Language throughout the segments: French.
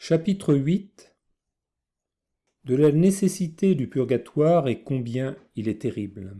Chapitre 8 de la nécessité du purgatoire et combien il est terrible.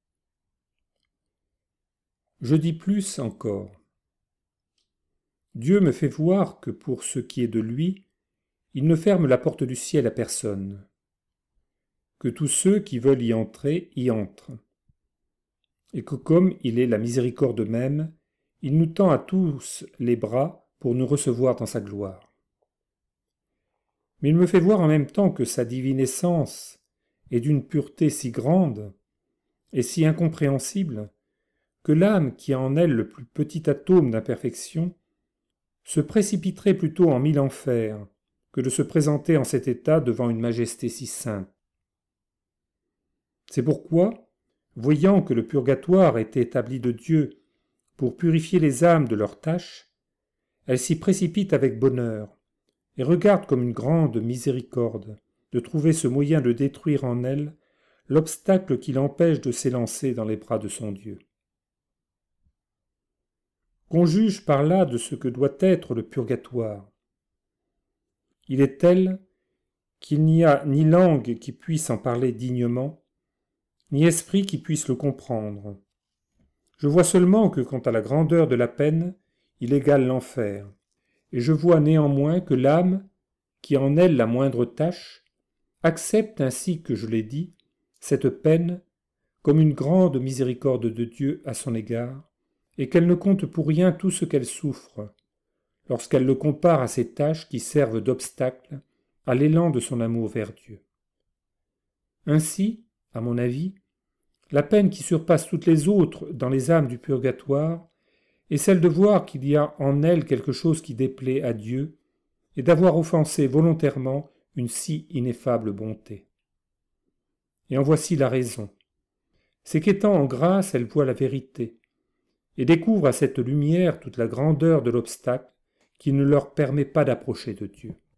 Je dis plus encore. Dieu me fait voir que pour ce qui est de lui, il ne ferme la porte du ciel à personne, que tous ceux qui veulent y entrer y entrent, et que comme il est la miséricorde même, il nous tend à tous les bras pour nous recevoir dans sa gloire. Mais il me fait voir en même temps que sa divine essence est d'une pureté si grande et si incompréhensible que l'âme qui a en elle le plus petit atome d'imperfection se précipiterait plutôt en 1000 enfers que de se présenter en cet état devant une majesté si sainte. C'est pourquoi, voyant que le purgatoire était établi de Dieu pour purifier les âmes de leurs tâches, elle s'y précipite avec bonheur et regarde comme une grande miséricorde de trouver ce moyen de détruire en elle l'obstacle qui l'empêche de s'élancer dans les bras de son Dieu. Qu'on juge par là de ce que doit être le purgatoire. Il est tel qu'il n'y a ni langue qui puisse en parler dignement, ni esprit qui puisse le comprendre. Je vois seulement que quant à la grandeur de la peine, il égale l'enfer, et je vois néanmoins que l'âme, qui a en elle la moindre tâche, accepte ainsi que je l'ai dit, cette peine comme une grande miséricorde de Dieu à son égard, et qu'elle ne compte pour rien tout ce qu'elle souffre, lorsqu'elle le compare à ces tâches qui servent d'obstacle à l'élan de son amour vers Dieu. Ainsi, à mon avis, la peine qui surpasse toutes les autres dans les âmes du purgatoire est celle de voir qu'il y a en elles quelque chose qui déplaît à Dieu et d'avoir offensé volontairement une si ineffable bonté. Et en voici la raison. C'est qu'étant en grâce, elle voit la vérité et découvre à cette lumière toute la grandeur de l'obstacle qui ne leur permet pas d'approcher de Dieu.